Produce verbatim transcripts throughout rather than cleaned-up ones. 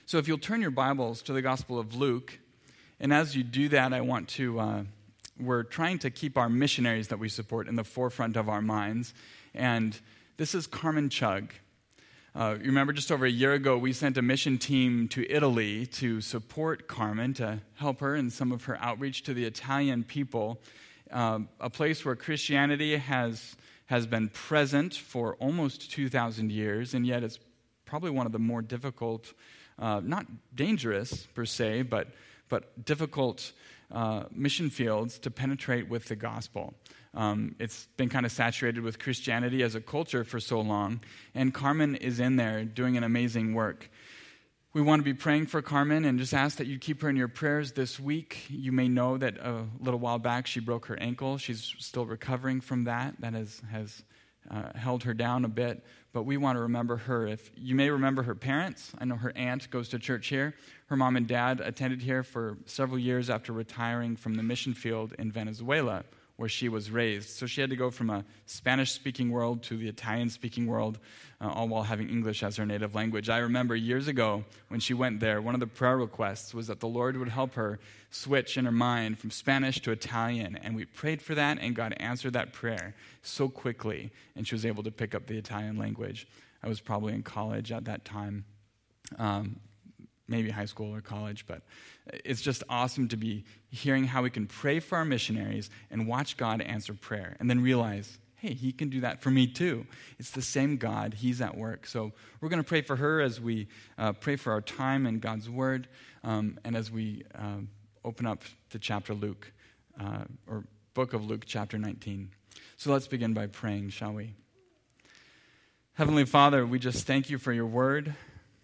So if you'll turn your Bibles to the Gospel of Luke, and as you do that, I want to, uh, we're trying to keep our missionaries that we support in the forefront of our minds. And this is Carmen Chug. Uh, you remember just over a year ago, we sent a mission team to Italy to support Carmen, to help her in some of her outreach to the Italian people, uh, a place where Christianity has, has been present for almost two thousand years, and yet it's probably one of the more difficult Uh, not dangerous per se, but but difficult uh, mission fields to penetrate with the gospel. Um, it's been kind of saturated with Christianity as a culture for so long, and Carmen is in there doing an amazing work. We want to be praying for Carmen and just ask that you keep her in your prayers this week. You may know that a little while back she broke her ankle. She's still recovering from that. That has, has uh, held her down a bit. But we want to remember her. If you may remember her parents. I know her aunt goes to church here. Her mom and dad attended here for several years after retiring from the mission field in Venezuela, where she was raised. So she had to go from a Spanish-speaking world to the Italian-speaking world, uh, all while having English as her native language. I remember years ago when she went there, one of the prayer requests was that the Lord would help her switch in her mind from Spanish to Italian. And we prayed for that, and God answered that prayer so quickly, and she was able to pick up the Italian language. I was probably in college at that time, um, maybe high school or college, but it's just awesome to be hearing how we can pray for our missionaries and watch God answer prayer, and then realize, hey, he can do that for me too. It's the same God. He's at work. So we're going to pray for her as we uh, pray for our time in God's Word, um, and as we uh, open up to chapter Luke, uh, or book of Luke, chapter nineteen. So let's begin by praying, shall we? Heavenly Father, we just thank you for your Word.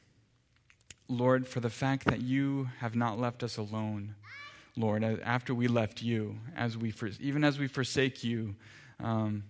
Lord, for the fact that you have not left us alone, Lord, after we left you, as we even as we forsake you, um,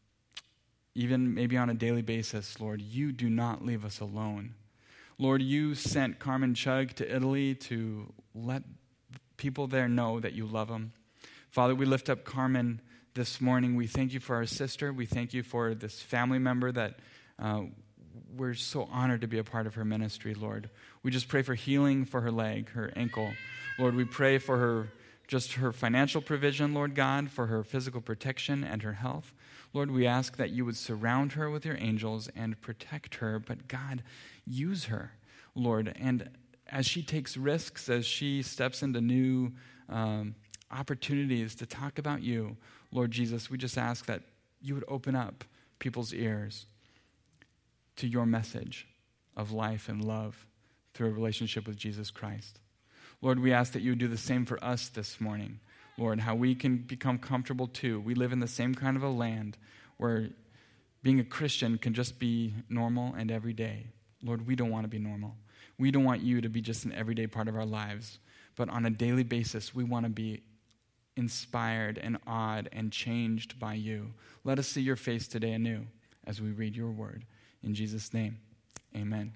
even maybe on a daily basis, Lord, you do not leave us alone. Lord, you sent Carmen Chug to Italy to let people there know that you love them. Father, we lift up Carmen this morning. We thank you for our sister. We thank you for this family member that uh, we're so honored to be a part of her ministry, Lord. We just pray for healing for her leg, her ankle. Lord, we pray for her, just her financial provision, Lord God, for her physical protection and her health. Lord, we ask that you would surround her with your angels and protect her, but God, use her, Lord. And as she takes risks, as she steps into new um, opportunities to talk about you, Lord Jesus, we just ask that you would open up people's ears to your message of life and love through a relationship with Jesus Christ. Lord, we ask that you would do the same for us this morning. Lord, how we can become comfortable too. We live in the same kind of a land where being a Christian can just be normal and everyday. Lord, we don't want to be normal. We don't want you to be just an everyday part of our lives. But on a daily basis, we want to be inspired and awed and changed by you. Let us see your face today anew as we read your word. In Jesus' name, amen.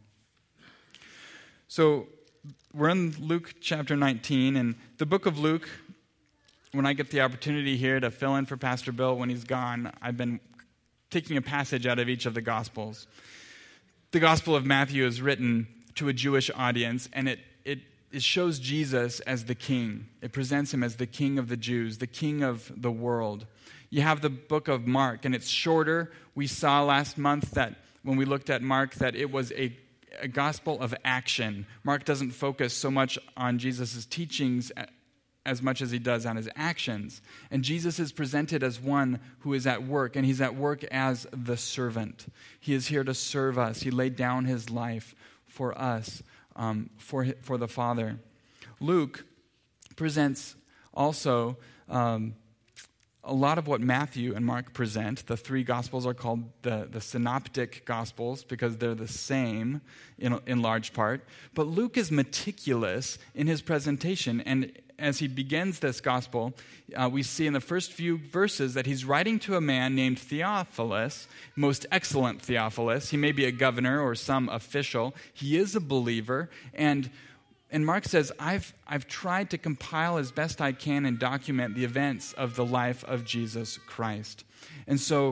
So we're in Luke chapter nineteen, and the book of Luke, when I get the opportunity here to fill in for Pastor Bill when he's gone, I've been taking a passage out of each of the Gospels. The Gospel of Matthew is written to a Jewish audience, and it, it, it shows Jesus as the king. It presents him as the king of the Jews, the king of the world. You have the book of Mark, and it's shorter. We saw last month that when we looked at Mark that it was a, a gospel of action. Mark doesn't focus so much on Jesus' teachings as much as he does on his actions. And Jesus is presented as one who is at work, and he's at work as the servant. He is here to serve us. He laid down his life for us, um, for, for the Father. Luke presents also um, a lot of what Matthew and Mark present. The three Gospels are called the, the Synoptic Gospels because they're the same in, in large part. But Luke is meticulous in his presentation, and as he begins this gospel, uh, we see in the first few verses that he's writing to a man named Theophilus, most excellent Theophilus. He may be a governor or some official. He is a believer, and and Mark says, I've I've tried to compile as best I can and document the events of the life of Jesus Christ. And so,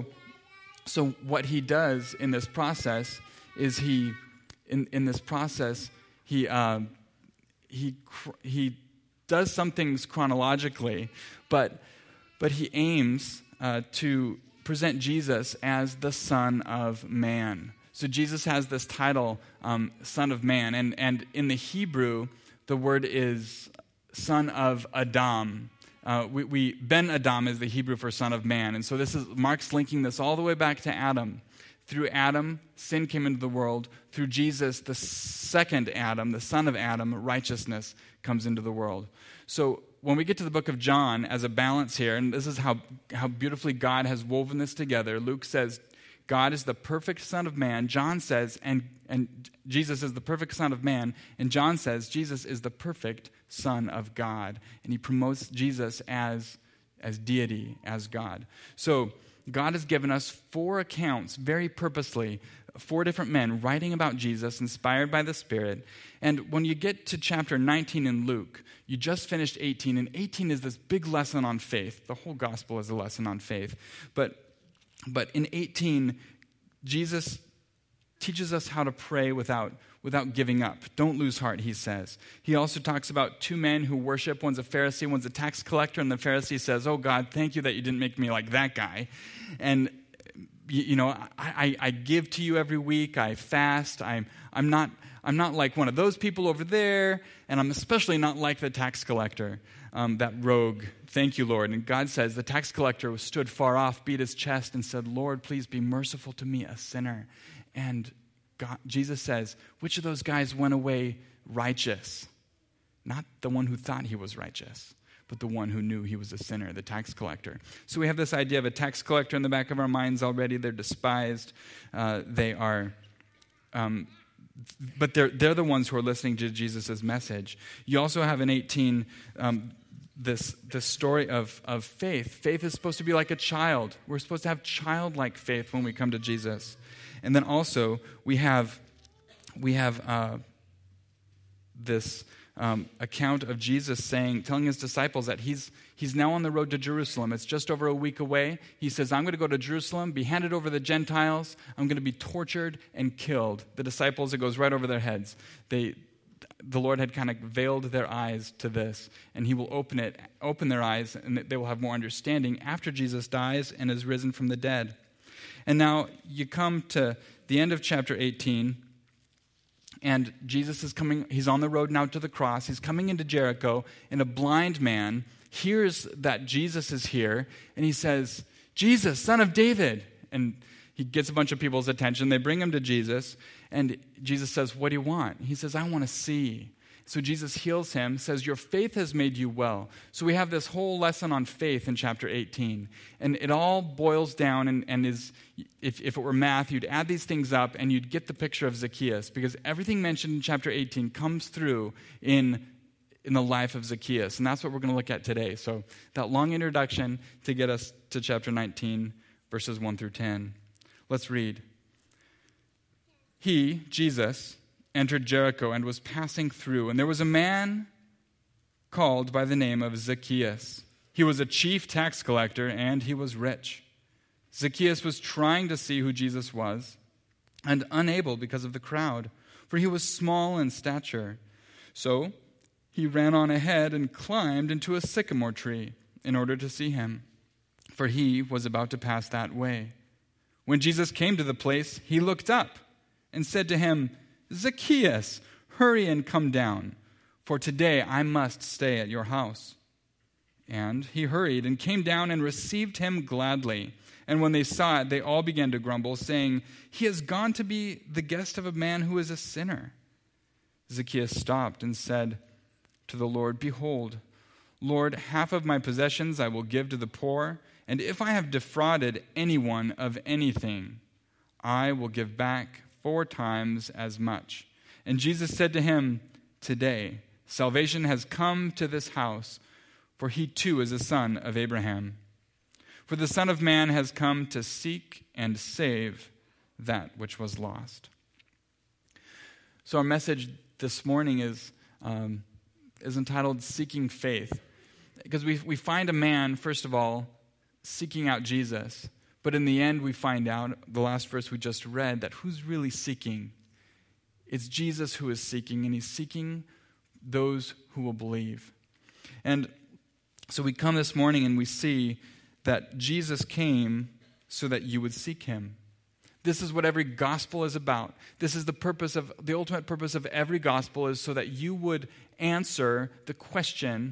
so what he does in this process is he, in, in this process, he uh, he he does some things chronologically, but but he aims uh, to present Jesus as the Son of Man. So Jesus has this title, um, Son of Man, and and in the Hebrew, the word is Son of Adam. Uh, we, we Ben Adam is the Hebrew for Son of Man, and so this is Mark's linking this all the way back to Adam. Through Adam, sin came into the world. Through Jesus, the second Adam, the son of Adam, righteousness comes into the world. So when we get to the book of John as a balance here, and this is how, how beautifully God has woven this together, Luke says God is the perfect Son of Man. John says, and, and Jesus is the perfect Son of Man. And John says Jesus is the perfect Son of God. And he promotes Jesus as, as deity, as God. So God has given us four accounts, very purposely, four different men writing about Jesus, inspired by the Spirit. And when you get to chapter nineteen in Luke, you just finished eighteen, and eighteen is this big lesson on faith. The whole gospel is a lesson on faith. But, but in eighteen, Jesus teaches us how to pray without without giving up. Don't lose heart, he says. He also talks about two men who worship. One's a Pharisee, one's a tax collector, and the Pharisee says, oh, God, thank you that you didn't make me like that guy. And, you know, I, I, I give to you every week. I fast. I'm, I'm, not, I'm not like one of those people over there, and I'm especially not like the tax collector, um, that rogue. Thank you, Lord. And God says the tax collector stood far off, beat his chest, and said, Lord, please be merciful to me, a sinner. And God, Jesus says, which of those guys went away righteous? Not the one who thought he was righteous, but the one who knew he was a sinner, the tax collector. So we have this idea of a tax collector in the back of our minds already. They're despised. Uh, they are, um, but they're they're the ones who are listening to Jesus' message. You also have in eighteen um, this this story of of faith. Faith is supposed to be like a child. We're supposed to have childlike faith when we come to Jesus. And then also we have we have uh, this um, account of Jesus saying, telling his disciples that he's he's now on the road to Jerusalem. It's just over a week away. He says, "I'm going to go to Jerusalem, be handed over to the Gentiles. I'm going to be tortured and killed." The disciples, it goes right over their heads. They, the Lord had kind of veiled their eyes to this, and He will open it, open their eyes, and they will have more understanding after Jesus dies and is risen from the dead. And now you come to the end of chapter eighteen, and Jesus is coming, he's on the road now to the cross. He's coming into Jericho, and a blind man hears that Jesus is here, and he says, "Jesus, Son of David." And he gets a bunch of people's attention. They bring him to Jesus, and Jesus says, "What do you want?" He says, "I want to see." So Jesus heals him, says, "Your faith has made you well." So we have this whole lesson on faith in chapter eighteen. And it all boils down and, and is, if, if it were math, you'd add these things up and you'd get the picture of Zacchaeus, because everything mentioned in chapter eighteen comes through in, in the life of Zacchaeus. And that's what we're going to look at today. So that long introduction to get us to chapter nineteen, verses one through ten. Let's read. He, Jesus, entered Jericho and was passing through, and there was a man called by the name of Zacchaeus. He was a chief tax collector, and he was rich. Zacchaeus was trying to see who Jesus was, and unable because of the crowd, for he was small in stature. So he ran on ahead and climbed into a sycamore tree in order to see him, for he was about to pass that way. When Jesus came to the place, he looked up and said to him, "Zacchaeus, hurry and come down, for today I must stay at your house." And he hurried and came down and received him gladly. And when they saw it, they all began to grumble, saying, "He has gone to be the guest of a man who is a sinner." Zacchaeus stopped and said to the Lord, "Behold, Lord, half of my possessions I will give to the poor, and if I have defrauded anyone of anything, I will give back four times as much." And Jesus said to him, "Today salvation has come to this house, for he too is a son of Abraham. For the Son of Man has come to seek and save that which was lost." So our message this morning is um, is entitled "Seeking Faith," because we we find a man, first of all, seeking out Jesus. But in the end, we find out, the last verse we just read, that who's really seeking It's Jesus who is seeking, and he's seeking those who will believe. And so we come this morning and we see that Jesus came so that you would seek him. This is what every gospel is about. This is the purpose of, the ultimate purpose of every gospel is so that you would answer the question,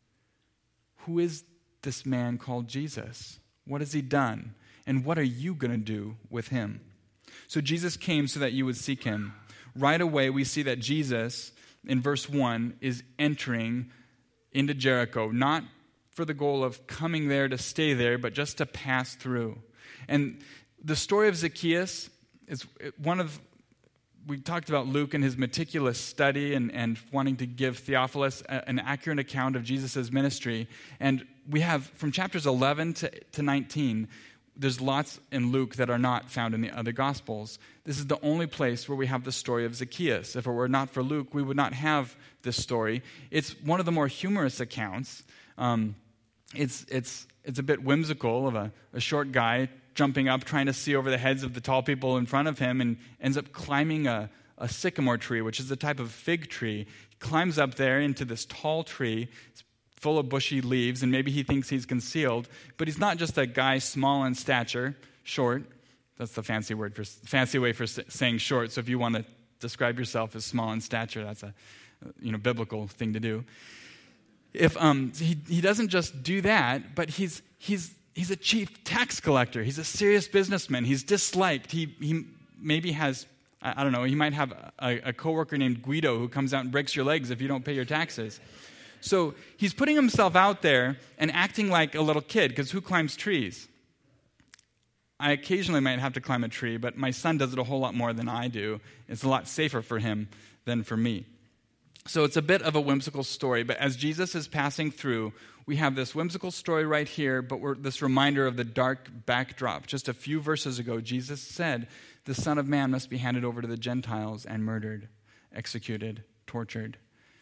who is this man called Jesus? What has he done? And what are you going to do with him? So Jesus came so that you would seek him. Right away, we see that Jesus, in verse one, is entering into Jericho, not for the goal of coming there to stay there, but just to pass through. And the story of Zacchaeus is one of, we talked about Luke and his meticulous study and, and wanting to give Theophilus a, an accurate account of Jesus' ministry. And we have, from chapters eleven to, to nineteen, there's lots in Luke that are not found in the other Gospels. This is the only place where we have the story of Zacchaeus. If it were not for Luke, we would not have this story. It's one of the more humorous accounts. Um, it's it's it's a bit whimsical of a, a short guy jumping up, trying to see over the heads of the tall people in front of him, and ends up climbing a, a sycamore tree, which is a type of fig tree. He climbs up there into this tall tree. It's full of bushy leaves, and maybe he thinks he's concealed, but he's not just a guy small in stature, short. That's the fancy word for fancy way for saying short. So if you want to describe yourself as small in stature, that's a you know biblical thing to do. If um he he doesn't just do that, but he's he's he's a chief tax collector. He's a serious businessman. He's disliked. He he maybe has I, I don't know. He might have a, a coworker named Guido who comes out and breaks your legs if you don't pay your taxes. So he's putting himself out there and acting like a little kid, because who climbs trees? I occasionally might have to climb a tree, but my son does it a whole lot more than I do. It's a lot safer for him than for me. So it's a bit of a whimsical story, but as Jesus is passing through, we have this whimsical story right here, but we're this reminder of the dark backdrop. Just a few verses ago, Jesus said, the Son of Man must be handed over to the Gentiles and murdered, executed, tortured.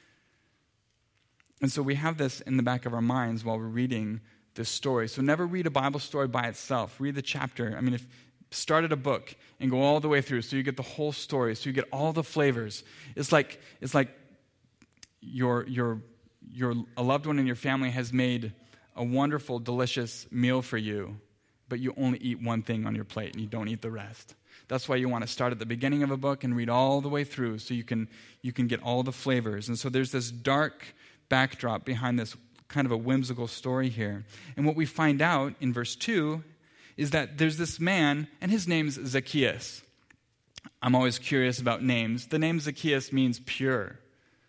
And so we have this in the back of our minds while we're reading this story. So never read a Bible story by itself. Read the chapter. I mean, if started a book and go all the way through so you get the whole story, so you get all the flavors. It's like it's like your your your a loved one in your family has made a wonderful, delicious meal for you, but you only eat one thing on your plate and you don't eat the rest. That's why you want to start at the beginning of a book and read all the way through so you can you can get all the flavors. And so there's this dark backdrop behind this kind of a whimsical story here. And what we find out in verse two is that there's this man, and his name's Zacchaeus. I'm always curious about names. The name Zacchaeus means pure.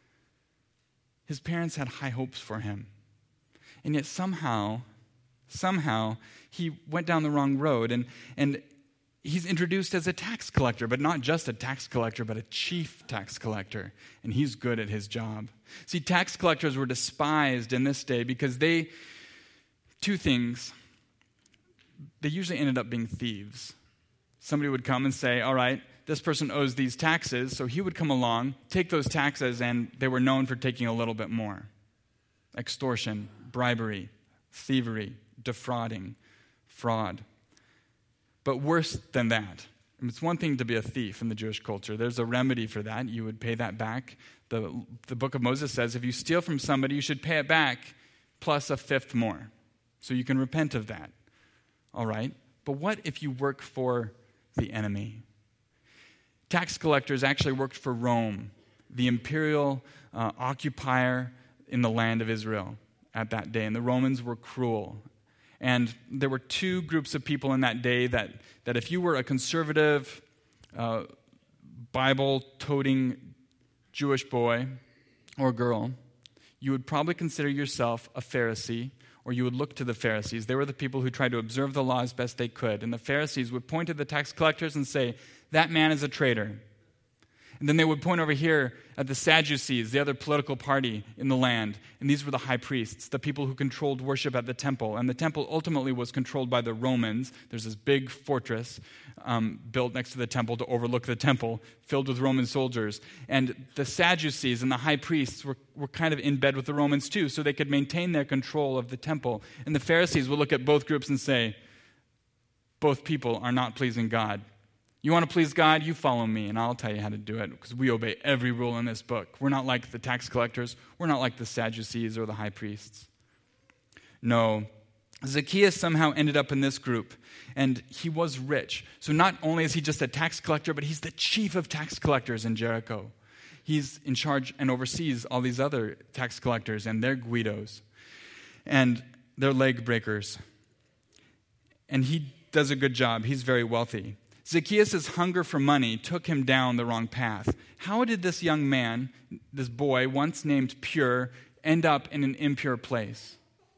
His parents had high hopes for him. And yet somehow, somehow, he went down the wrong road, and, and he's introduced as a tax collector, but not just a tax collector, but a chief tax collector. And he's good at his job. See, tax collectors were despised in this day because they, two things, they usually ended up being thieves. Somebody would come and say, all right, this person owes these taxes, so he would come along, take those taxes, and they were known for taking a little bit more. Extortion, bribery, thievery, defrauding, fraud. But worse than that, it's one thing to be a thief in the Jewish culture. There's a remedy for that. You would pay that back. The, the book of Moses says if you steal from somebody, you should pay it back plus a fifth more. So you can repent of that. All right? But what if you work for the enemy? Tax collectors actually worked for Rome, the imperial uh, occupier in the land of Israel at that day. And the Romans were cruel. And there were two groups of people in that day that, that if you were a conservative, uh, Bible-toting Jewish boy or girl, you would probably consider yourself a Pharisee, or you would look to the Pharisees. They were the people who tried to observe the law as best they could. And the Pharisees would point to the tax collectors and say, that man is a traitor. And then they would point over here at the Sadducees, the other political party in the land. And these were the high priests, the people who controlled worship at the temple. And the temple ultimately was controlled by the Romans. There's this big fortress um, built next to the temple to overlook the temple, filled with Roman soldiers. And the Sadducees and the high priests were, were kind of in bed with the Romans too, so they could maintain their control of the temple. And the Pharisees would look at both groups and say, both people are not pleasing God. You want to please God? You follow me, and I'll tell you how to do it, because we obey every rule in this book. We're not like the tax collectors. We're not like the Sadducees or the high priests. No, Zacchaeus somehow ended up in this group, and he was rich. So not only is he just a tax collector, but he's the chief of tax collectors in Jericho. He's in charge and oversees all these other tax collectors and their Guidos and their leg breakers. And he does a good job. He's very wealthy. Zacchaeus' hunger for money took him down the wrong path. How did this young man, this boy, once named pure, end up in an impure place?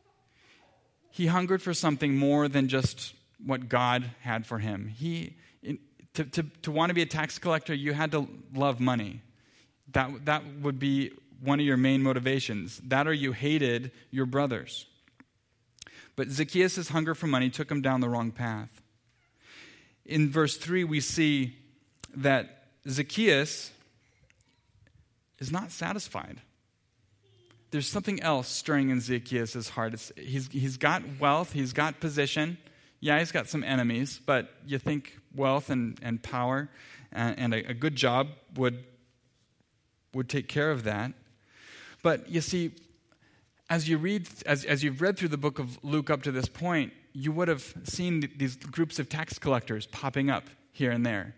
He hungered for something more than just what God had for him. He, to, to, to want to be a tax collector, you had to love money. That, that would be one of your main motivations. That or you hated your brothers. But Zacchaeus' hunger for money took him down the wrong path. In verse three, we see that Zacchaeus is not satisfied. There's something else stirring in Zacchaeus' heart. It's, he's, he's got wealth, he's got position. Yeah, he's got some enemies, but you think wealth and, and power and, and a, a good job would, would take care of that. But you see, as you read, as, as you've read through the book of Luke up to this point, you would have seen these groups of tax collectors popping up here and there.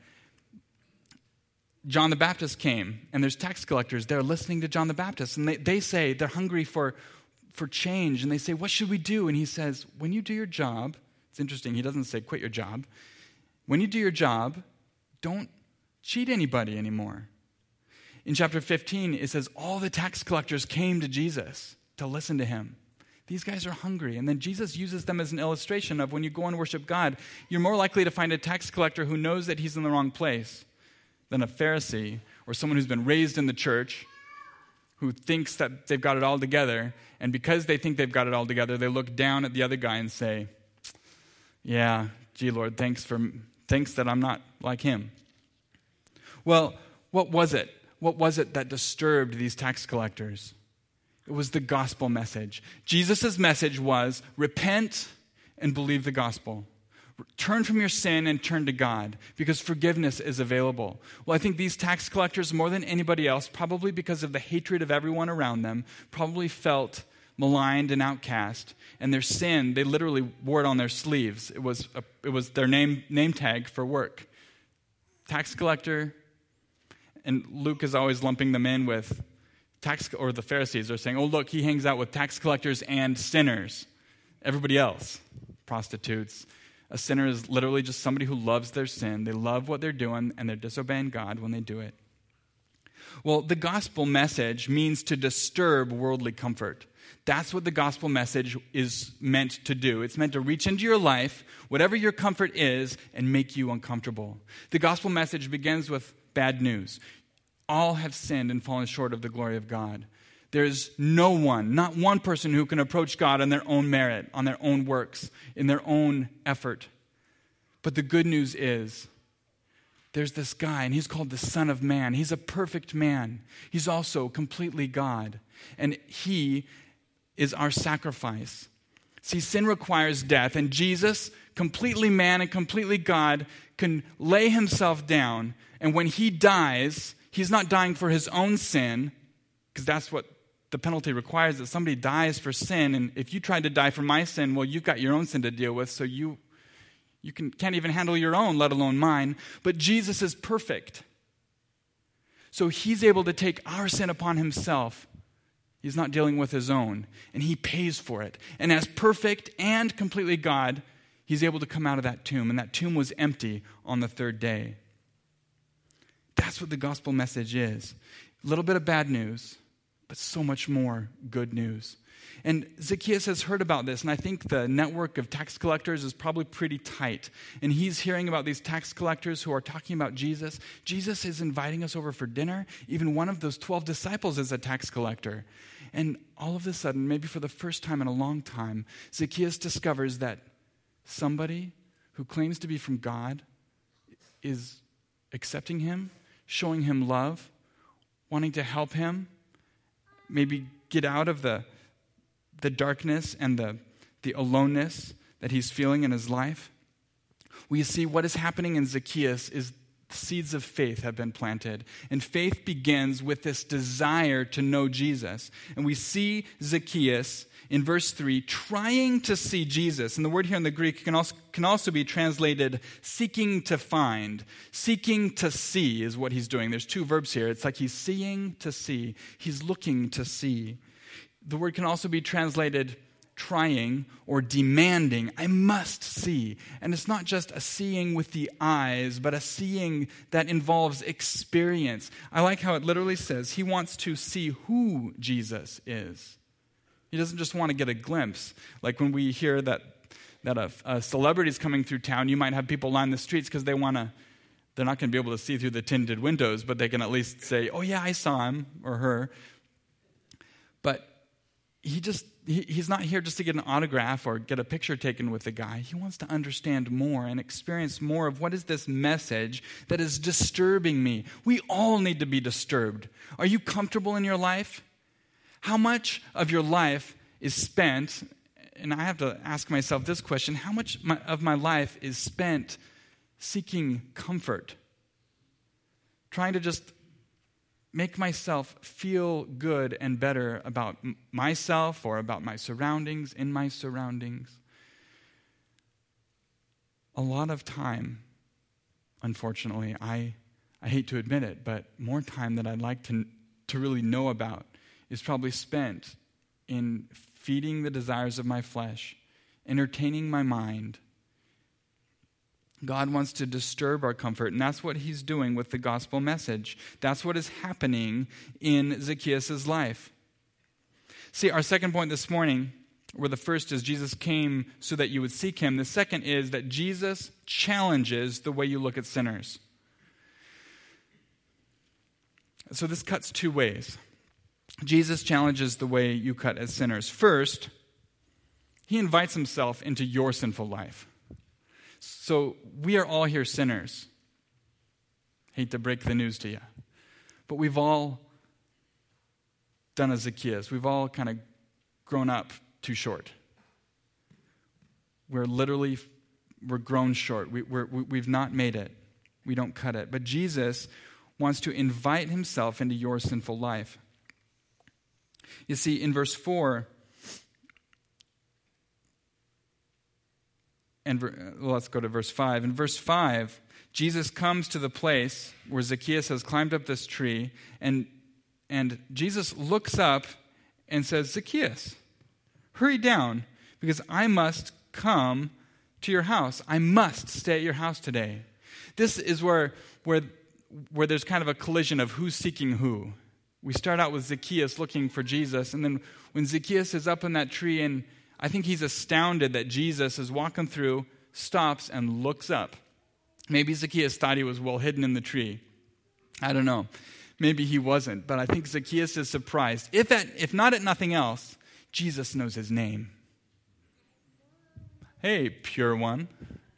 John the Baptist came, and there's tax collectors there listening to John the Baptist, and they, they say they're hungry for, for change, and they say, what should we do? And he says, when you do your job, it's interesting, he doesn't say quit your job. When you do your job, don't cheat anybody anymore. In chapter fifteen, it says all the tax collectors came to Jesus to listen to him. These guys are hungry. And then Jesus uses them as an illustration of when you go and worship God, you're more likely to find a tax collector who knows that he's in the wrong place than a Pharisee or someone who's been raised in the church who thinks that they've got it all together. And because they think they've got it all together, they look down at the other guy and say, yeah, gee, Lord, thanks for thanks that I'm not like him. Well, what was it? What was it that disturbed these tax collectors? It was the gospel message. Jesus' message was, repent and believe the gospel. Turn from your sin and turn to God, because forgiveness is available. Well, I think these tax collectors, more than anybody else, probably because of the hatred of everyone around them, probably felt maligned and outcast. And their sin, they literally wore it on their sleeves. It was, a, it was their name, name tag for work. Tax collector, and Luke is always lumping them in with tax, or the Pharisees are saying, oh, look, he hangs out with tax collectors and sinners. Everybody else, prostitutes. A sinner is literally just somebody who loves their sin. They love what they're doing, and they're disobeying God when they do it. Well, the gospel message means to disturb worldly comfort. That's what the gospel message is meant to do. It's meant to reach into your life, whatever your comfort is, and make you uncomfortable. The gospel message begins with bad news. All have sinned and fallen short of the glory of God. There's no one, not one person who can approach God on their own merit, on their own works, in their own effort. But the good news is, there's this guy, and he's called the Son of Man. He's a perfect man. He's also completely God. And he is our sacrifice. See, sin requires death, and Jesus, completely man and completely God, can lay himself down, and when he dies, he's not dying for his own sin, because that's what the penalty requires, that somebody dies for sin. And if you tried to die for my sin, well, you've got your own sin to deal with, so you you can, can't even handle your own, let alone mine. But Jesus is perfect. So he's able to take our sin upon himself. He's not dealing with his own, and he pays for it. And as perfect and completely God, he's able to come out of that tomb, and that tomb was empty on the third day. That's what the gospel message is. A little bit of bad news, but so much more good news. And Zacchaeus has heard about this, and I think the network of tax collectors is probably pretty tight. And he's hearing about these tax collectors who are talking about Jesus. Jesus is inviting us over for dinner. Even one of those twelve disciples is a tax collector. And all of a sudden, maybe for the first time in a long time, Zacchaeus discovers that somebody who claims to be from God is accepting him, showing him love, wanting to help him, maybe get out of the, the darkness and the, the aloneness that he's feeling in his life, We see what is happening in Zacchaeus is seeds of faith have been planted. And faith begins with this desire to know Jesus. And we see Zacchaeus in verse three trying to see Jesus. And the word here in the Greek can also, can also be translated seeking to find. Seeking to see is what he's doing. There's two verbs here. It's like he's seeing to see. He's looking to see. The word can also be translated trying or demanding. I must see. And it's not just a seeing with the eyes, but a seeing that involves experience. I like how it literally says he wants to see who Jesus is. He doesn't just want to get a glimpse. Like when we hear that that a, a celebrity is coming through town, you might have people line the streets because they want to, they're not going to be able to see through the tinted windows, but they can at least say, oh yeah, I saw him or her. But he just, he, he's not here just to get an autograph or get a picture taken with the guy. He wants to understand more and experience more of what is this message that is disturbing me. We all need to be disturbed. Are you comfortable in your life? How much of your life is spent, and I have to ask myself this question, how much my, of my life is spent seeking comfort? Trying to just make myself feel good and better about m- myself or about my surroundings, in my surroundings. A lot of time, unfortunately, I I hate to admit it, but more time than I'd like to, to really know about is probably spent in feeding the desires of my flesh, entertaining my mind. God wants to disturb our comfort, and that's what he's doing with the gospel message. That's what is happening in Zacchaeus' life. See, our second point this morning, where the first is Jesus came so that you would seek him. The second is that Jesus challenges the way you look at sinners. So this cuts two ways. Jesus challenges the way you cut as sinners. First, he invites himself into your sinful life. So we are all here sinners. Hate to break the news to you. But we've all done a Zacchaeus. We've all kind of grown up too short. We're literally, we're grown short. We, we're, we've not made it. We don't cut it. But Jesus wants to invite himself into your sinful life. You see, in verse four, and well, let's go to verse five. In verse five, Jesus comes to the place where Zacchaeus has climbed up this tree, and, and Jesus looks up and says, Zacchaeus, hurry down, because I must come to your house. I must stay at your house today. This is where, where, where there's kind of a collision of who's seeking who. We start out with Zacchaeus looking for Jesus, and then when Zacchaeus is up in that tree, and I think he's astounded that Jesus is walking through, stops, and looks up. Maybe Zacchaeus thought he was well hidden in the tree. I don't know. Maybe he wasn't, but I think Zacchaeus is surprised. If, at, if not at nothing else, Jesus knows his name. Hey, pure one.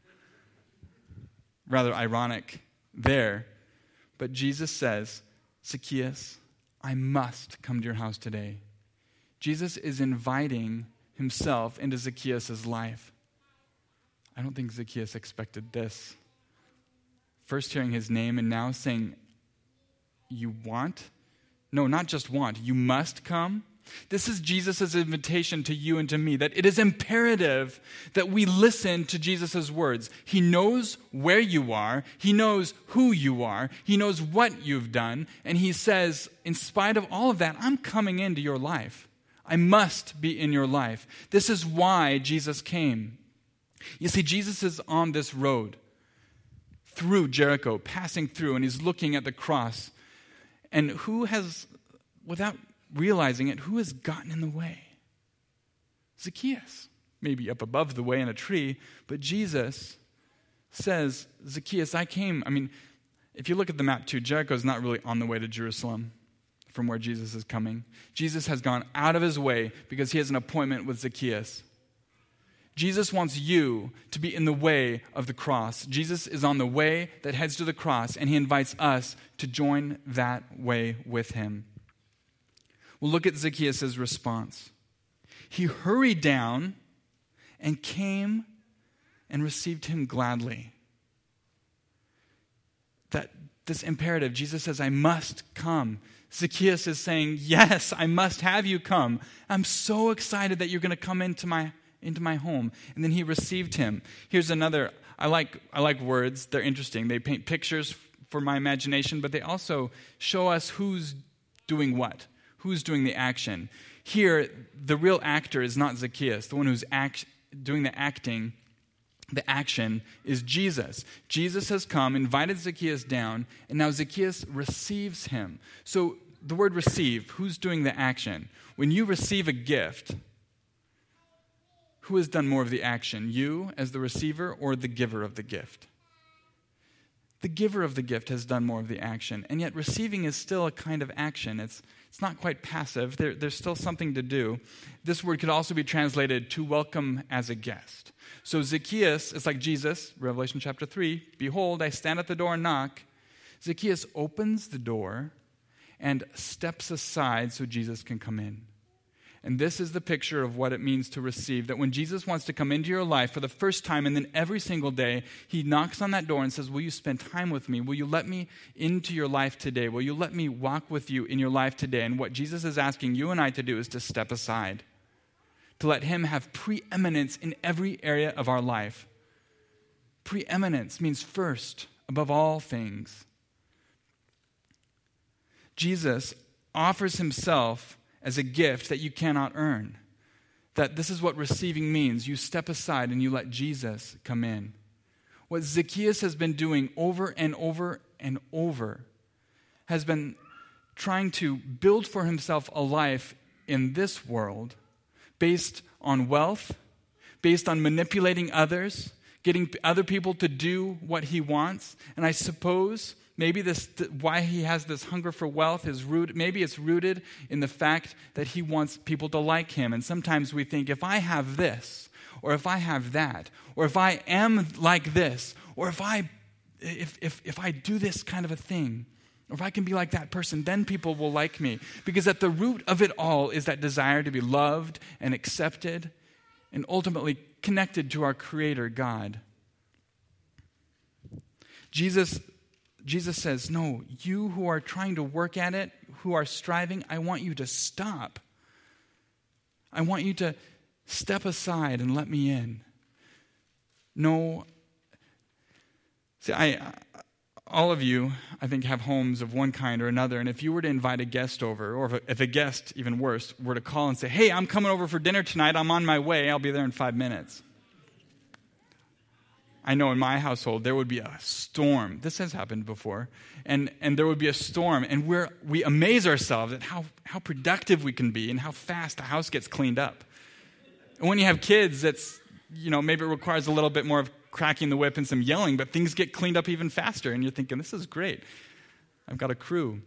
Rather ironic there. But Jesus says, Zacchaeus, I must come to your house today. Jesus is inviting himself into Zacchaeus' life. I don't think Zacchaeus expected this. First hearing his name and now saying, you want? No, not just want. You must come. This is Jesus' invitation to you and to me, that it is imperative that we listen to Jesus' words. He knows where you are. He knows who you are. He knows what you've done. And he says, in spite of all of that, I'm coming into your life. I must be in your life. This is why Jesus came. You see, Jesus is on this road through Jericho, passing through, and he's looking at the cross. And who has, without realizing it, who has gotten in the way? Zacchaeus. Maybe up above the way in a tree, but Jesus says, Zacchaeus, I came. I mean, if you look at the map too, Jericho is not really on the way to Jerusalem from where Jesus is coming. Jesus has gone out of his way because he has an appointment with Zacchaeus. Jesus wants you to be in the way of the cross. Jesus is on the way that heads to the cross, and he invites us to join that way with him. Well, look at Zacchaeus' response. He hurried down and came and received him gladly. That this imperative, Jesus says, I must come. Zacchaeus is saying, yes, I must have you come. I'm so excited that you're going to come into my into my home. And then he received him. Here's another, I like I like words. They're interesting. They paint pictures for my imagination, but they also show us who's doing what, who's doing the action. Here, the real actor is not Zacchaeus. The one who's act, doing the acting, the action, is Jesus. Jesus has come, invited Zacchaeus down, and now Zacchaeus receives him. So the word receive, who's doing the action? When you receive a gift, who has done more of the action? You as the receiver or the giver of the gift? The giver of the gift has done more of the action, and yet receiving is still a kind of action. It's it's not quite passive. There, there's still something to do. This word could also be translated to welcome as a guest. So Zacchaeus, it's like Jesus, Revelation chapter three, behold, I stand at the door and knock. Zacchaeus opens the door and steps aside so Jesus can come in. And this is the picture of what it means to receive, that when Jesus wants to come into your life for the first time and then every single day, he knocks on that door and says, will you spend time with me? Will you let me into your life today? Will you let me walk with you in your life today? And what Jesus is asking you and I to do is to step aside, to let him have preeminence in every area of our life. Preeminence means first, above all things. Jesus offers himself as a gift that you cannot earn. That this is what receiving means. You step aside and you let Jesus come in. What Zacchaeus has been doing over and over and over has been trying to build for himself a life in this world based on wealth, based on manipulating others, getting other people to do what he wants. And I suppose maybe this, why he has this hunger for wealth is rooted, maybe it's rooted in the fact that he wants people to like him. And sometimes we think, if I have this, or if I have that, or if I am like this, or if I, if if if I do this kind of a thing, or if I can be like that person, then people will like me. Because at the root of it all is that desire to be loved and accepted and ultimately connected to our Creator, God. Jesus Jesus says, no, you who are trying to work at it, who are striving, I want you to stop. I want you to step aside and let me in. No, see, I, all of you, I think, have homes of one kind or another, and if you were to invite a guest over, or if a, if a guest, even worse, were to call and say, hey, I'm coming over for dinner tonight, I'm on my way, I'll be there in five minutes. I know in my household there would be a storm. This has happened before. And and there would be a storm. And we're, we amaze ourselves at how, how productive we can be and how fast the house gets cleaned up. And when you have kids, it's, you know, maybe it requires a little bit more of cracking the whip and some yelling, but things get cleaned up even faster. And you're thinking, this is great. I've got a crew.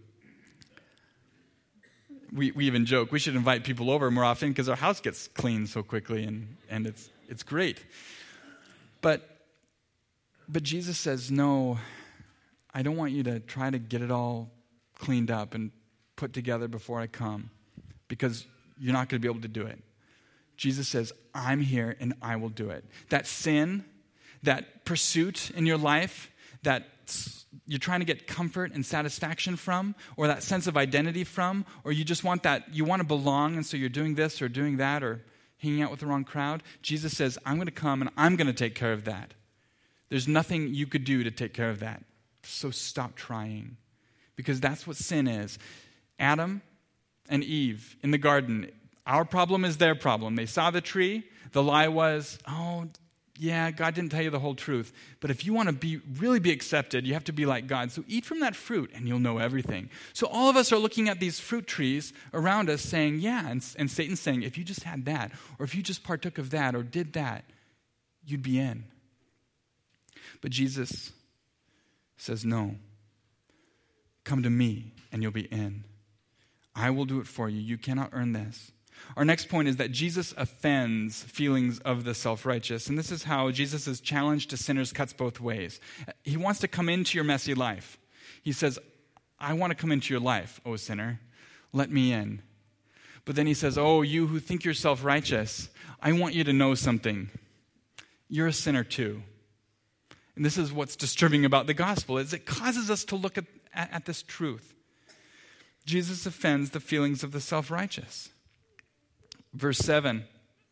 We we even joke, we should invite people over more often because our house gets cleaned so quickly, and, and it's it's great. But But Jesus says, no, I don't want you to try to get it all cleaned up and put together before I come, because you're not going to be able to do it. Jesus says, I'm here and I will do it. That sin, that pursuit in your life, that you're trying to get comfort and satisfaction from, or that sense of identity from, or you just want that, you want to belong, and so you're doing this or doing that or hanging out with the wrong crowd. Jesus says, I'm going to come and I'm going to take care of that. There's nothing you could do to take care of that. So stop trying. Because that's what sin is. Adam and Eve in the garden, our problem is their problem. They saw the tree. The lie was, oh, yeah, God didn't tell you the whole truth. But if you want to be really be accepted, you have to be like God. So eat from that fruit and you'll know everything. So all of us are looking at these fruit trees around us saying, yeah, and, and Satan's saying, if you just had that, or if you just partook of that, or did that, you'd be in. But Jesus says, no, come to me and you'll be in. I will do it for you. You cannot earn this. Our next point is that Jesus offends feelings of the self-righteous. And this is how Jesus' challenge to sinners cuts both ways. He wants to come into your messy life. He says, I want to come into your life, O sinner. Let me in. But then he says, oh, you who think you're self-righteous, I want you to know something. you're a sinner too. And this is what's disturbing about the gospel, is it causes us to look at, at, at this truth. Jesus offends the feelings of the self-righteous. Verse seven.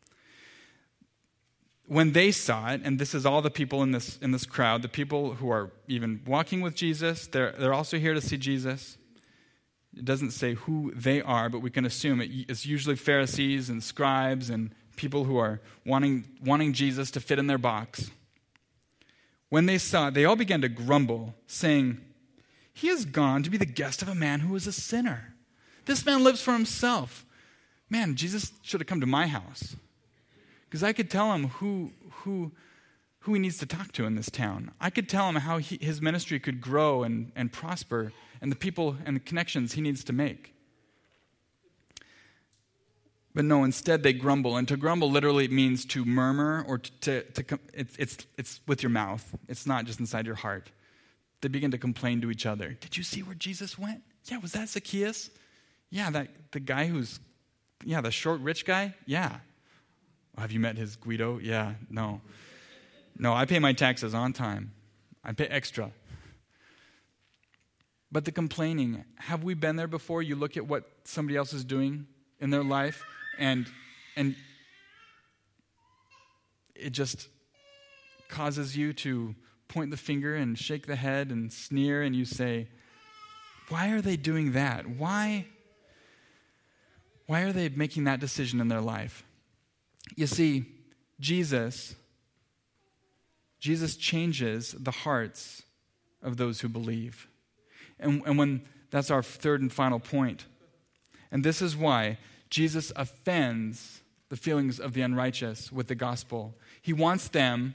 When they saw it, and this is all the people in this in this crowd, the people who are even walking with Jesus, they're, they're also here to see Jesus. It doesn't say who they are, but we can assume it, it's usually Pharisees and scribes and people who are wanting, wanting Jesus to fit in their box. When they saw it, they all began to grumble, saying, "He has gone to be the guest of a man who is a sinner. This man lives for himself. Man, Jesus should have come to my house. Because I could tell him who who who he needs to talk to in this town. I could tell him how he, his ministry could grow and, and prosper, and the people and the connections he needs to make." But no, instead they grumble. And to grumble literally means to murmur, or to, to, to it's, it's, it's with your mouth. It's not just inside your heart. They begin to complain to each other. "Did you see where Jesus went? Yeah, was that Zacchaeus? Yeah, that the guy who's, yeah, the short rich guy? Yeah. Have you met his Guido? Yeah, no. No, I pay my taxes on time. I pay extra." But the complaining, have we been there before? You look at what somebody else is doing in their life, and and it just causes you to point the finger and shake the head and sneer, and you say, why are they doing that? Why, why are they making that decision in their life? You see, Jesus, Jesus changes the hearts of those who believe. And, and when that's our third and final point. And this is why Jesus offends the feelings of the unrighteous with the gospel. He wants them,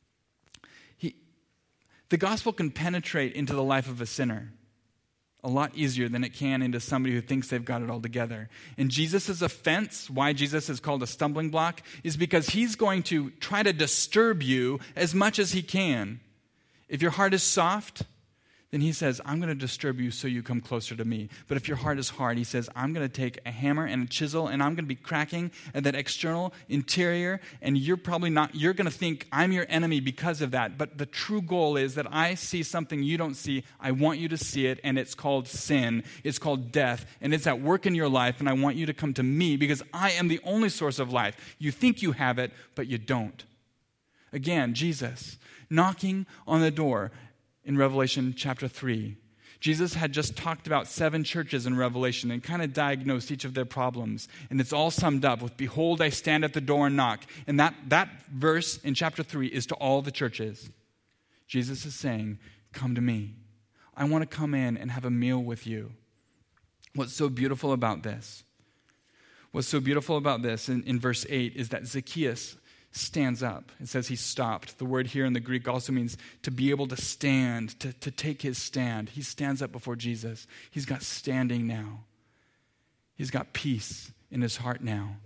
he, the gospel can penetrate into the life of a sinner a lot easier than it can into somebody who thinks they've got it all together. And Jesus' offense, why Jesus is called a stumbling block, is because he's going to try to disturb you as much as he can. If your heart is soft, then he says, I'm going to disturb you so you come closer to me. But if your heart is hard, he says, I'm going to take a hammer and a chisel, and I'm going to be cracking at that external interior, and you're probably not, you're going to think I'm your enemy because of that. But the true goal is that I see something you don't see. I want you to see it, and it's called sin. It's called death, and it's at work in your life, and I want you to come to me because I am the only source of life. You think you have it, but you don't. Again, Jesus knocking on the door. In Revelation chapter three, Jesus had just talked about seven churches in Revelation and kind of diagnosed each of their problems. And it's all summed up with, behold, I stand at the door and knock. And that, that verse in chapter three is to all the churches. Jesus is saying, come to me. I want to come in and have a meal with you. What's so beautiful about this? What's so beautiful about this in, in verse eight is that Zacchaeus stands up. It says he stopped. The word here in the Greek also means to be able to stand, to, to take his stand. He stands up before Jesus. He's got standing now. He's got peace in his heart now.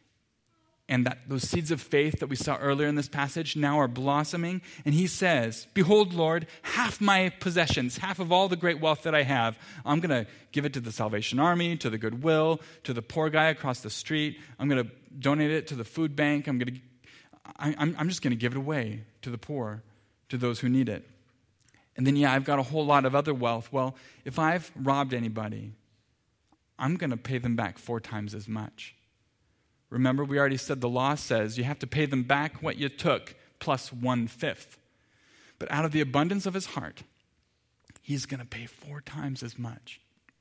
And that those seeds of faith that we saw earlier in this passage now are blossoming. And he says, behold, Lord, half my possessions, half of all the great wealth that I have, I'm going to give it to the Salvation Army, to the Goodwill, to the poor guy across the street. I'm going to donate it to the food bank. I'm going to I, I'm, I'm just going to give it away to the poor, to those who need it. And then, yeah, I've got a whole lot of other wealth. Well, if I've robbed anybody, I'm going to pay them back four times as much. Remember, we already said the law says you have to pay them back what you took plus one-fifth. But out of the abundance of his heart, he's going to pay four times as much.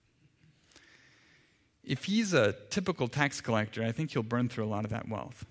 If he's a typical tax collector, I think he'll burn through a lot of that wealth.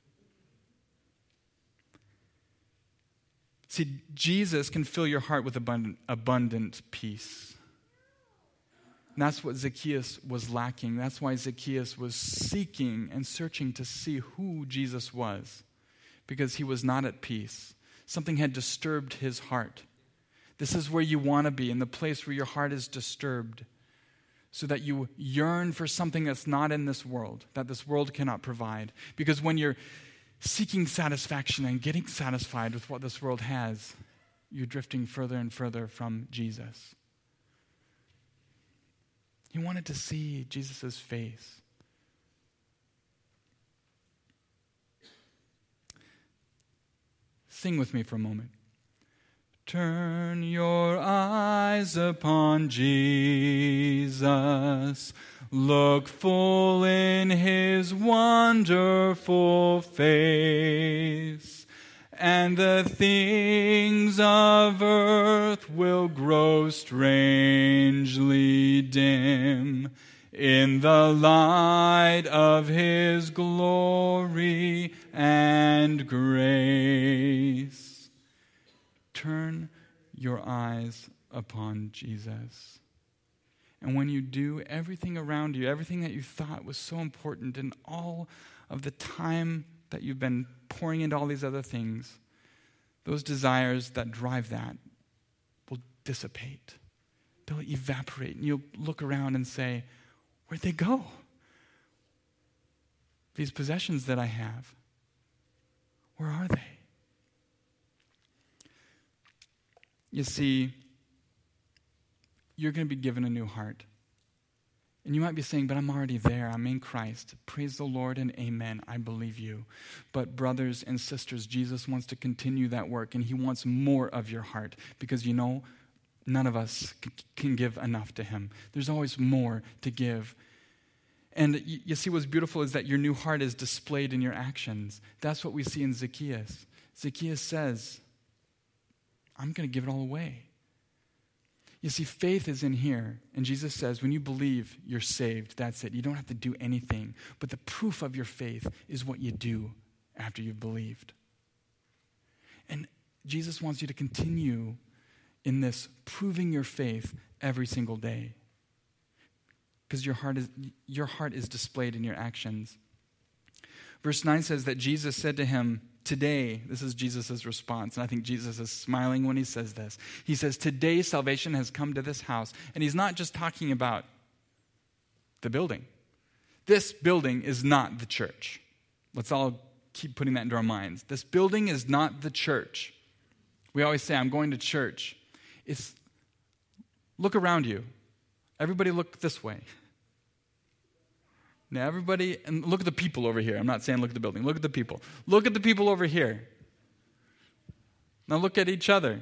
See, Jesus can fill your heart with abundant, abundant peace. And that's what Zacchaeus was lacking. That's why Zacchaeus was seeking and searching to see who Jesus was, because he was not at peace. Something had disturbed his heart. This is where you want to be, in the place where your heart is disturbed, so that you yearn for something that's not in this world, that this world cannot provide. Because when you're seeking satisfaction and getting satisfied with what this world has, you're drifting further and further from Jesus. He wanted to see Jesus' face. Sing with me for a moment. Turn your eyes upon Jesus. Look full in his wonderful face, and the things of earth will grow strangely dim in the light of his glory and grace. Turn your eyes upon Jesus. And when you do, everything around you, everything that you thought was so important, and all of the time that you've been pouring into all these other things, those desires that drive that will dissipate. They'll evaporate. And you'll look around and say, where'd they go? These possessions that I have, where are they? You see, you're going to be given a new heart. And you might be saying, but I'm already there. I'm in Christ. Praise the Lord and amen. I believe you. But brothers and sisters, Jesus wants to continue that work, and he wants more of your heart, because you know, none of us c- can give enough to him. There's always more to give. And you, you see, what's beautiful is that your new heart is displayed in your actions. That's what we see in Zacchaeus. Zacchaeus says, I'm going to give it all away. You see, faith is in here. And Jesus says, when you believe, you're saved. That's it. You don't have to do anything. But the proof of your faith is what you do after you've believed. And Jesus wants you to continue in this proving your faith every single day. Because your heart is, your heart is displayed in your actions. Verse nine says that Jesus said to him, today, this is Jesus' response, and I think Jesus is smiling when he says this. He says, today salvation has come to this house. And he's not just talking about the building. This building is not the church. Let's all keep putting that into our minds. This building is not the church. We always say, I'm going to church. It's, look around you. Everybody look this way. Now everybody, and look at the people over here. I'm not saying look at the building. Look at the people. Look at the people over here. Now look at each other.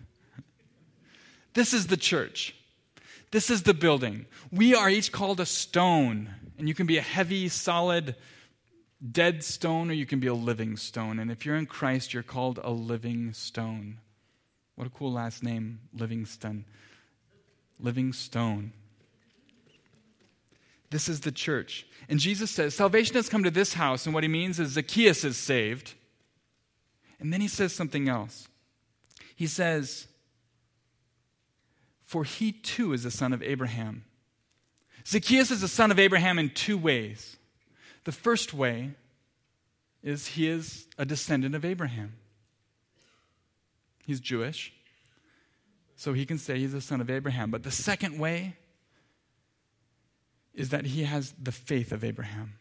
This is the church. This is the building. We are each called a stone. And you can be a heavy, solid, dead stone, or you can be a living stone. And if you're in Christ, you're called a living stone. What a cool last name, Livingston. Living stone. This is the church. And Jesus says, salvation has come to this house, and what he means is Zacchaeus is saved. And then he says something else. He says, for he too is a son of Abraham. Zacchaeus is a son of Abraham in two ways. The first way is he is a descendant of Abraham. He's Jewish, so he can say he's a son of Abraham. But the second way is that he has the faith of Abraham.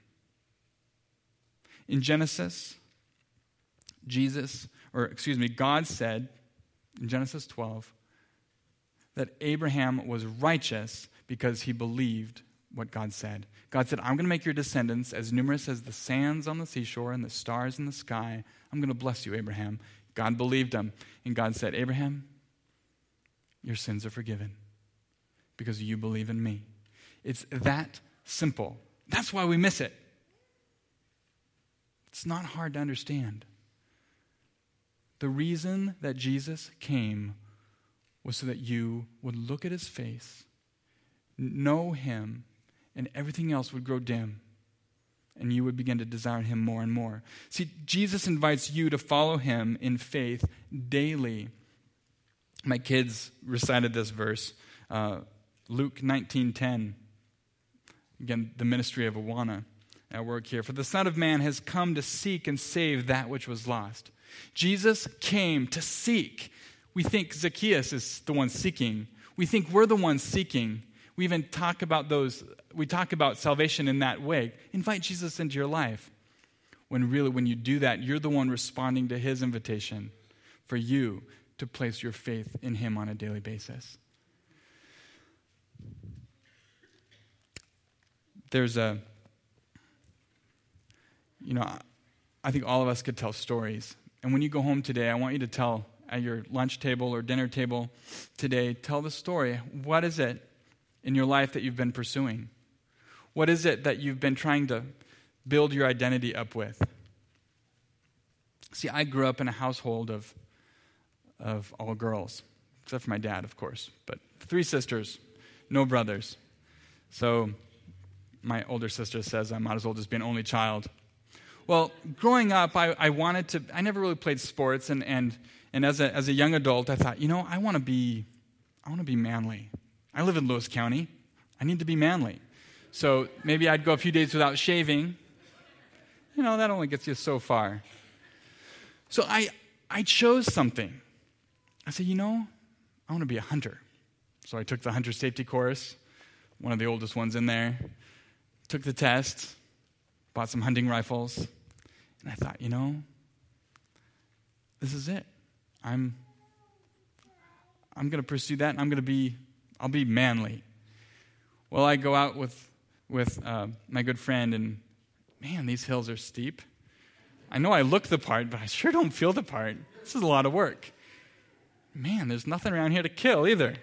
In Genesis, Jesus, or excuse me, God said in Genesis twelve that Abraham was righteous because he believed what God said. God said, I'm going to make your descendants as numerous as the sands on the seashore and the stars in the sky. I'm going to bless you, Abraham. God believed him. And God said, Abraham, your sins are forgiven because you believe in me. It's that simple. That's why we miss it. It's not hard to understand. The reason that Jesus came was so that you would look at his face, know him, and everything else would grow dim, and you would begin to desire him more and more. See, Jesus invites you to follow him in faith daily. My kids recited this verse, uh, Luke nineteen ten. Again, the ministry of Awana at work here. For the Son of Man has come to seek and save that which was lost. Jesus came to seek. We think Zacchaeus is the one seeking. We think we're the ones seeking. We even talk about those, we talk about salvation in that way. Invite Jesus into your life. When really, when you do that, you're the one responding to his invitation for you to place your faith in him on a daily basis. There's a, you know, I think all of us could tell stories. And when you go home today, I want you to tell at your lunch table or dinner table today, tell the story. What is it in your life that you've been pursuing? What is it that you've been trying to build your identity up with? See, I grew up in a household of, of all girls, except for my dad, of course, but three sisters, no brothers. So my older sister says I might as well just be an only child. Well, growing up, I, I wanted to, I never really played sports, and and, and as a as a young adult, I thought, you know, I want to be, I want to be manly. I live in Lewis County. I need to be manly. So maybe I'd go a few days without shaving. You know, that only gets you so far. So I I chose something. I said, you know, I want to be a hunter. So I took the hunter safety course, one of the oldest ones in there, took the test, bought some hunting rifles, and I thought, you know, this is it. I'm I'm going to pursue that, and I'm going to be, I'll be manly. Well, I go out with, with uh, my good friend, and man, these hills are steep. I know I look the part, but I sure don't feel the part. This is a lot of work. Man, there's nothing around here to kill either.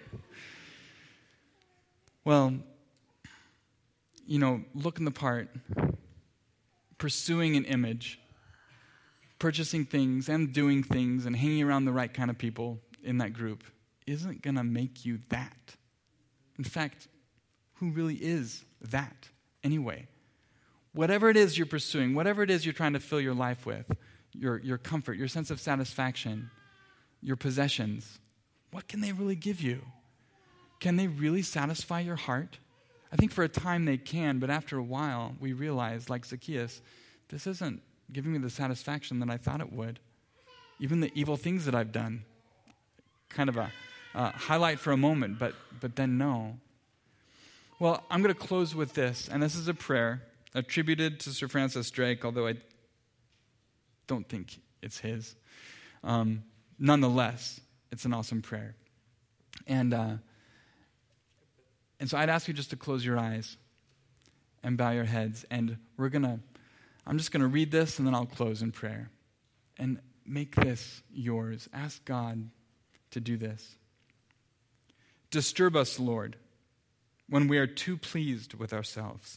Well, you know, looking the part, pursuing an image, purchasing things and doing things and hanging around the right kind of people in that group isn't going to make you that. In fact, who really is that anyway? Whatever it is you're pursuing, whatever it is you're trying to fill your life with, your, your comfort, your sense of satisfaction, your possessions, what can they really give you? Can they really satisfy your heart? I think for a time they can, but after a while we realize, like Zacchaeus, this isn't giving me the satisfaction that I thought it would. Even the evil things that I've done, kind of a uh, highlight for a moment, but but then no. Well, I'm going to close with this, and this is a prayer attributed to Sir Francis Drake, although I don't think it's his. Um, nonetheless, it's an awesome prayer. And uh, and so I'd ask you just to close your eyes and bow your heads, and we're going to, I'm just going to read this, and then I'll close in prayer. And make this yours. Ask God to do this. Disturb us, Lord, when we are too pleased with ourselves.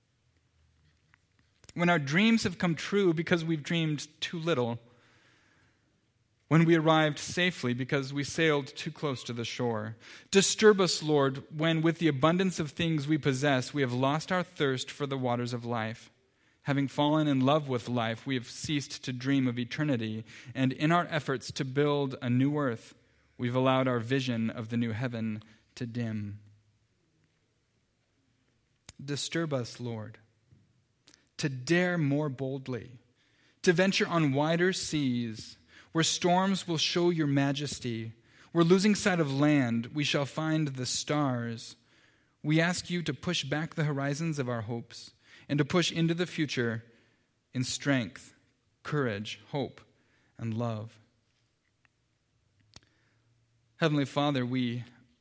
When our dreams have come true because we've dreamed too little. When we arrived safely because we sailed too close to the shore. Disturb us, Lord, when with the abundance of things we possess, we have lost our thirst for the waters of life. Having fallen in love with life, we have ceased to dream of eternity, and in our efforts to build a new earth, we've allowed our vision of the new heaven to dim. Disturb us, Lord, to dare more boldly, to venture on wider seas, where storms will show your majesty. Where losing sight of land, we shall find the stars. We ask you to push back the horizons of our hopes and to push into the future in strength, courage, hope, and love. Heavenly Father, we,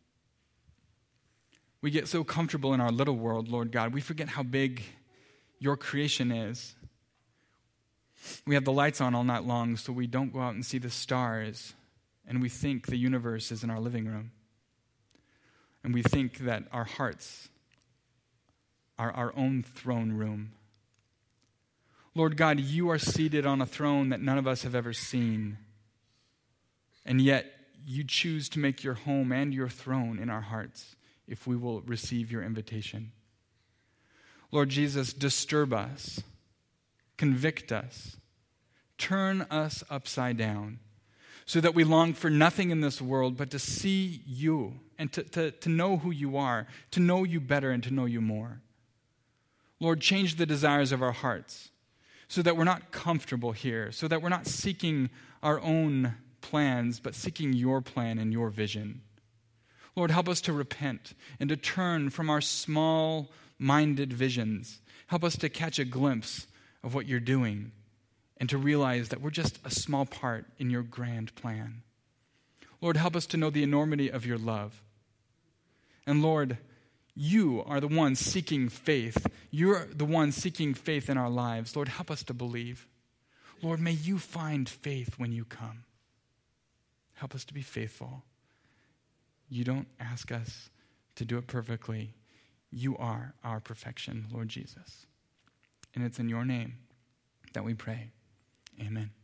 we get so comfortable in our little world, Lord God. We forget how big your creation is. We have the lights on all night long, so we don't go out and see the stars, and we think the universe is in our living room. And we think that our hearts are our own throne room. Lord God, you are seated on a throne that none of us have ever seen, and yet you choose to make your home and your throne in our hearts if we will receive your invitation. Lord Jesus, disturb us. Convict us, turn us upside down, so that we long for nothing in this world but to see you and to, to, to know who you are, to know you better and to know you more. Lord, change the desires of our hearts so that we're not comfortable here, so that we're not seeking our own plans, but seeking your plan and your vision. Lord, help us to repent and to turn from our small-minded visions. Help us to catch a glimpse of what you're doing, and to realize that we're just a small part in your grand plan. Lord, help us to know the enormity of your love. And Lord, you are the one seeking faith. You're the one seeking faith in our lives. Lord, help us to believe. Lord, may you find faith when you come. Help us to be faithful. You don't ask us to do it perfectly. You are our perfection, Lord Jesus. And it's in your name that we pray. Amen.